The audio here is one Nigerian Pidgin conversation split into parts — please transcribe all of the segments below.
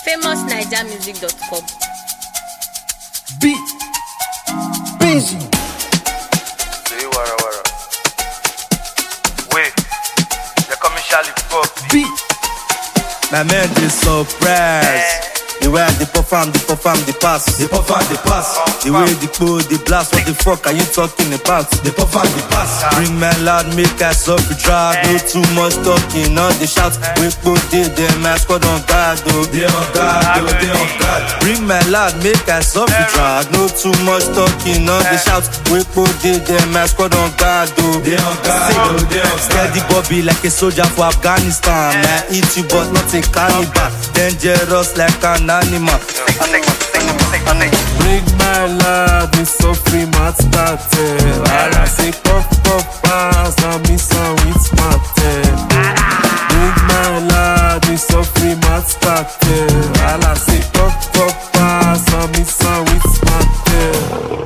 famousnigermusic.com. Beat Benji. Say wara wara. Wait, they call me Charlie Pop. Beat. My man is surprised. The way they perform, the pass. They perform, the pass. The way they pull, the blast. What the fuck are you talking about? They perform, the pass. Bring my loud, make us up the drag. No too much talking, all the shouts. We put it there, my squad on guard, though. They on guard, they on guard. Bring my loud, make us up the drag. No too much talking, all the shouts. We put it there, my squad on guard, though. They on guard, they on guard. Steady Bobby like a soldier for Afghanistan. Man, eat you but not a cannibal. Dangerous like an animal. Bring my love, it's so free, mat started. I say puff puff pass, I miss some with smarted. Bring my love, it's so free, mat started. I say puff puff pass, I miss some with smarted.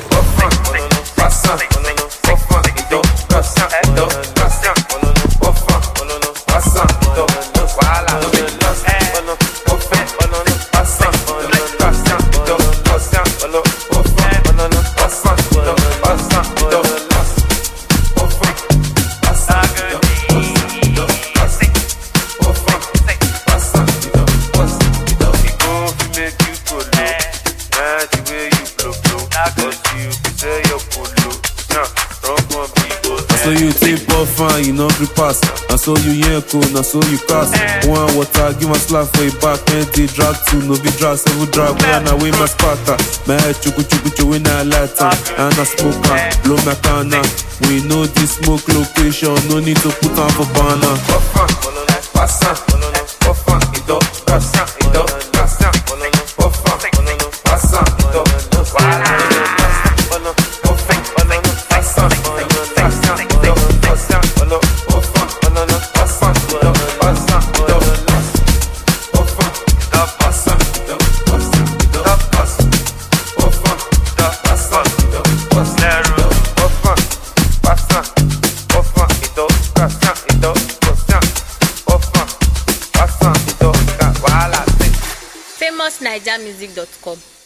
So you take off fine, you know free pass. And so you yank cool, and so you cast. One water, give my slap for your back. Empty drag two, no be drag, seven drag. One away my sparta. My head chuku chuku chuku in a light. And I smoke blow my canna. We know this smoke location, no need to put on for banner. famousnigermusic.com.